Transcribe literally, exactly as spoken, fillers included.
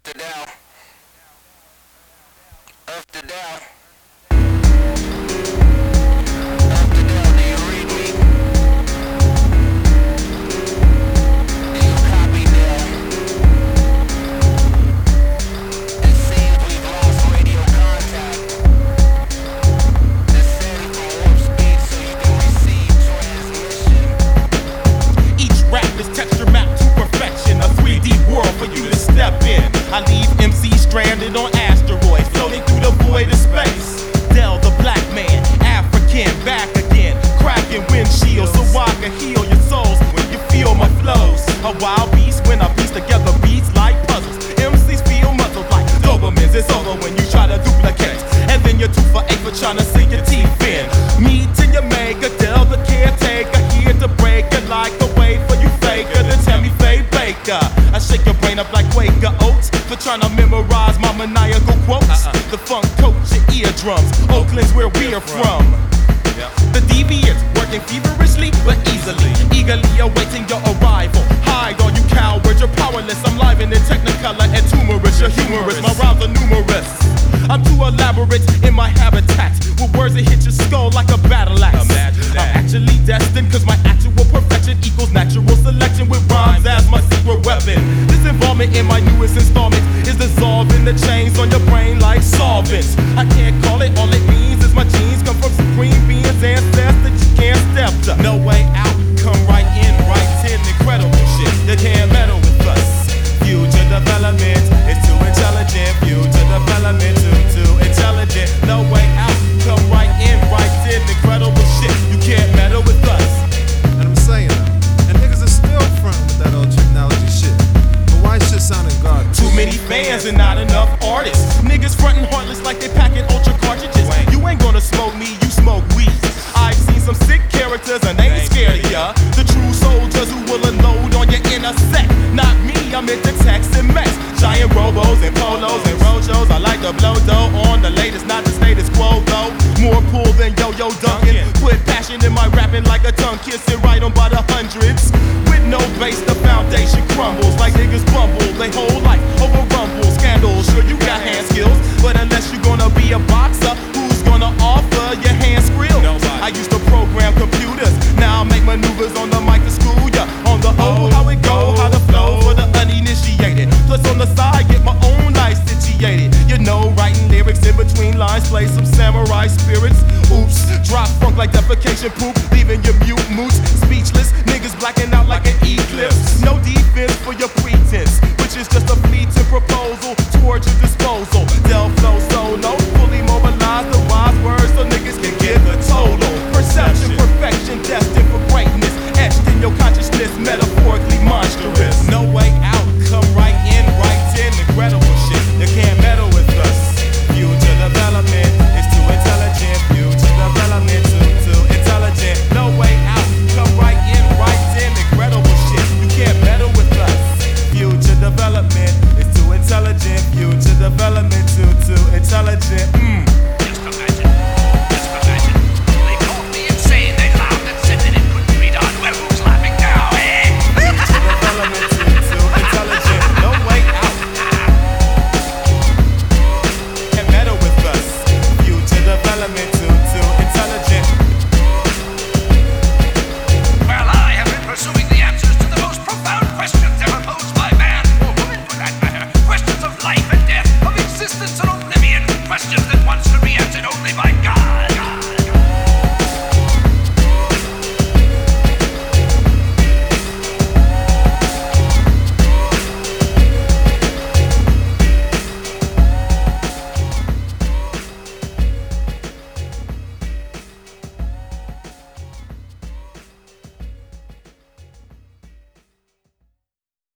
the down. Up the down. Up the down. Do you read me? Do you copy down? It seems we've lost radio contact. Descend from warp speed so you can receive transmission. Each rap is texture mapped to perfection, a three D world for you to step in. I leave M Cs stranded on asteroids, floating through the void of space. Del the black man, African, back again, cracking windshields so I can heal your souls when you feel my flows. A wild beast when I piece together beats like puzzles. M Cs feel muzzled like Dobermans. It's over when you try to duplicate, and then you're two for eight for trying to sink your teeth in. Meet in your maker, Del the caretaker, here to break it like a way for you faker to tell me Faye Baker. I shake your brain up like Quaker Oats for trying to memorize my maniacal quotes. Uh-uh. The funk coat your eardrums. Oakland's where we're from. Yeah. The deviants working feverishly but easily, eagerly awaiting your arrival. Hide all you cowards, you're powerless. I'm live in technicolor and tumorous. You're humorous, my rhymes are numerous. I'm too elaborate in my habitat, with words that hit your skull like a battle axe. I'm actually destined, cause my actual perfection equals natural selection with rhymes as my secret weapon. This involvement in my newest installment is dissolving the chains on your brain like solvents. I can't call it, all it means is my genes come from supreme beings, ancestors that you can't step to. No way out, come right in, right in, incredible shit. You can't meddle with us. Future development is too intelligent. Future development too, too intelligent. No way out, come right in, right in, incredible shit. You can't meddle with us. And I'm saying that, and niggas are still frontin' with that old technology shit. But why shit sounding garbage? Too many fans and not enough artists. Niggas frontin' heartless like they packing ultra cartridges. You ain't gonna smoke me, you smoke weed. I've seen some sick characters and they ain't scared of ya. The true soldiers who will unload on your inner set. Not me, I'm into text and mess. Giant robos and polos and roadshows. I like to blow dough on the latest, not the status quo though. More pull than Yo-Yo Duncan. Put passion in my rapping like a tongue kissing right on by the hundreds. With no base, the foundation crumbles like niggas bumble. They whole life over rumble scandals. Sure you got hand skills, but unless you're gonna be a boxer, who's gonna offer your hand skrill? I used to program computers, now I make maneuvers on the mic to school ya. On the O, how it go, how the flow for the uninitiated. Plus on the side, get my own life situated. You know, writing lyrics in between lines, play some samurai spirits. Oops, drop funk like defecation poop, leaving your mute moots speechless. Niggas blacking out like an eclipse. No defense for your pretense, which is just a fleeting proposal towards your disposal. Del flow solo.